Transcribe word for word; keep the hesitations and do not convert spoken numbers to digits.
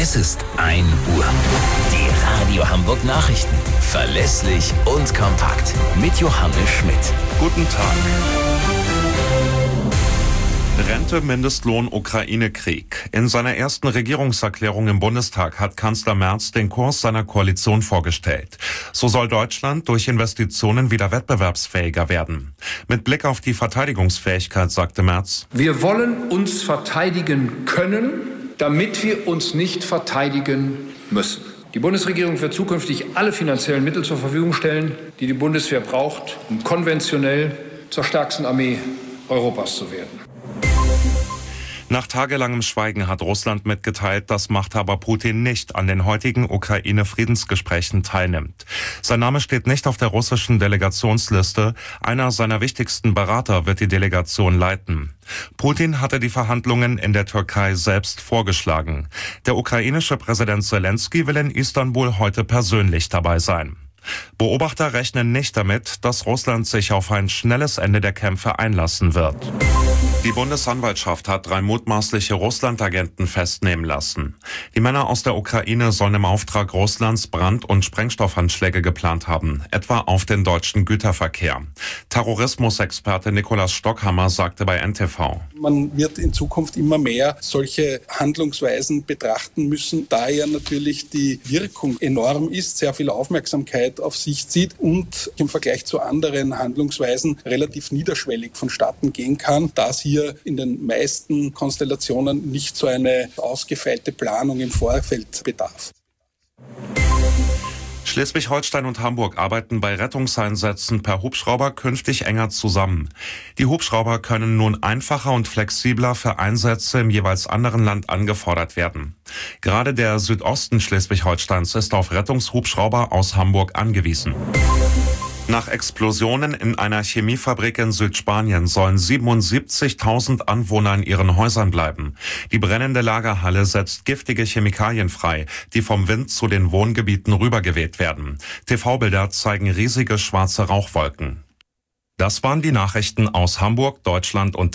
Es ist ein Uhr. Die Radio Hamburg Nachrichten. Verlässlich und kompakt. Mit Johannes Schmidt. Guten Tag. Rente, Mindestlohn, Ukraine-Krieg. In seiner ersten Regierungserklärung im Bundestag hat Kanzler Merz den Kurs seiner Koalition vorgestellt. So soll Deutschland durch Investitionen wieder wettbewerbsfähiger werden. Mit Blick auf die Verteidigungsfähigkeit sagte Merz: Wir wollen uns verteidigen können, damit wir uns nicht verteidigen müssen. Die Bundesregierung wird zukünftig alle finanziellen Mittel zur Verfügung stellen, die die Bundeswehr braucht, um konventionell zur stärksten Armee Europas zu werden. Nach tagelangem Schweigen hat Russland mitgeteilt, dass Machthaber Putin nicht an den heutigen Ukraine-Friedensgesprächen teilnimmt. Sein Name steht nicht auf der russischen Delegationsliste. Einer seiner wichtigsten Berater wird die Delegation leiten. Putin hatte die Verhandlungen in der Türkei selbst vorgeschlagen. Der ukrainische Präsident Zelensky will in Istanbul heute persönlich dabei sein. Beobachter rechnen nicht damit, dass Russland sich auf ein schnelles Ende der Kämpfe einlassen wird. Die Bundesanwaltschaft hat drei mutmaßliche Russland-Agenten festnehmen lassen. Die Männer aus der Ukraine sollen im Auftrag Russlands Brand- und Sprengstoffanschläge geplant haben, etwa auf den deutschen Güterverkehr. Terrorismusexperte Nikolaus Stockhammer sagte bei N T V: Man wird in Zukunft immer mehr solche Handlungsweisen betrachten müssen, da ja natürlich die Wirkung enorm ist, sehr viel Aufmerksamkeit auf sich zieht und im Vergleich zu anderen Handlungsweisen relativ niederschwellig vonstatten gehen kann, da es hier in den meisten Konstellationen nicht so eine ausgefeilte Planung im Vorfeld bedarf. Schleswig-Holstein und Hamburg arbeiten bei Rettungseinsätzen per Hubschrauber künftig enger zusammen. Die Hubschrauber können nun einfacher und flexibler für Einsätze im jeweils anderen Land angefordert werden. Gerade der Südosten Schleswig-Holsteins ist auf Rettungshubschrauber aus Hamburg angewiesen. Nach Explosionen in einer Chemiefabrik in Südspanien sollen siebenundsiebzigtausend Anwohner in ihren Häusern bleiben. Die brennende Lagerhalle setzt giftige Chemikalien frei, die vom Wind zu den Wohngebieten rübergeweht werden. T V-Bilder zeigen riesige schwarze Rauchwolken. Das waren die Nachrichten aus Hamburg, Deutschland und